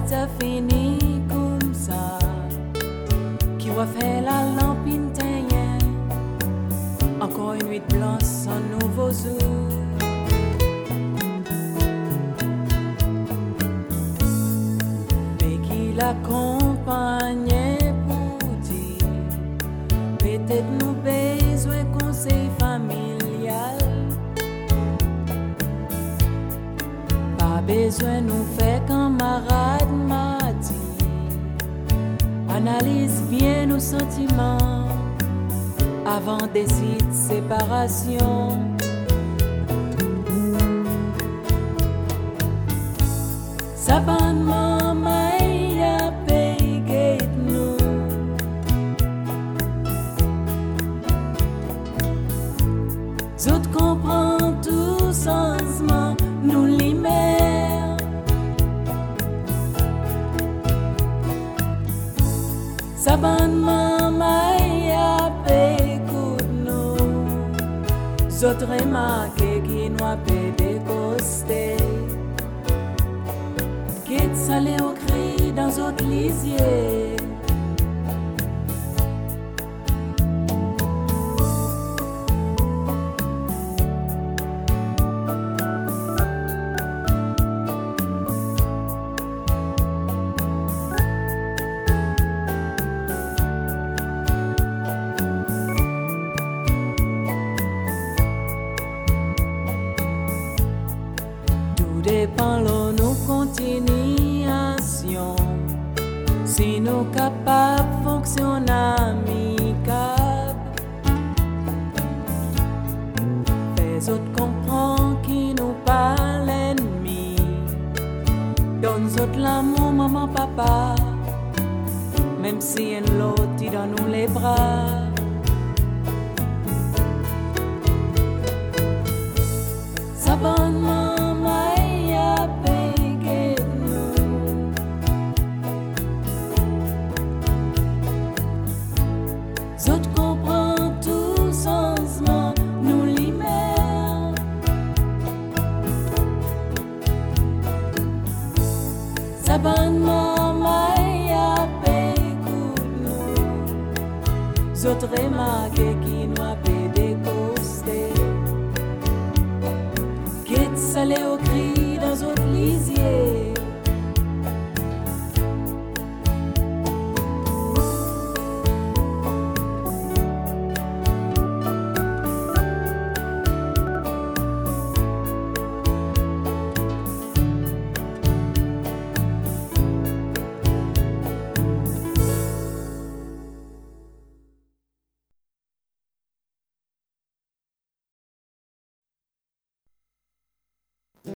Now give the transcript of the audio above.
ça fini comme ça. Qui va faire la lampine taillée. Encore une nuit blanche sans nouveau jour. Mais qui l'accompagnait pour dire peut-être nous besoin conseil familial. Pas besoin nous faire camarade m'a dit. Analyse bien nos sentiments avant décide séparation. Sa bonne maman a payé nous. Zot comprend tout changement nous l'hiver. Sa bonne maman a payé nous. Zot remarqué qui nous a payé costé. Quitte salé au cri dans autres lisiers. Tout dépend de nos continuations. Si nous capables de fonctionner amicable, les autres comprennent qui nous parlent l'ennemi. Donne autres l'amour, maman, papa, même si un l'autre dit dans nous les bras. Sa bonne maman a payé nous. Zot comprend tout changement nous l'hiver. Sa bonne maman a payé nous. Zot remarqué qui nous a payé.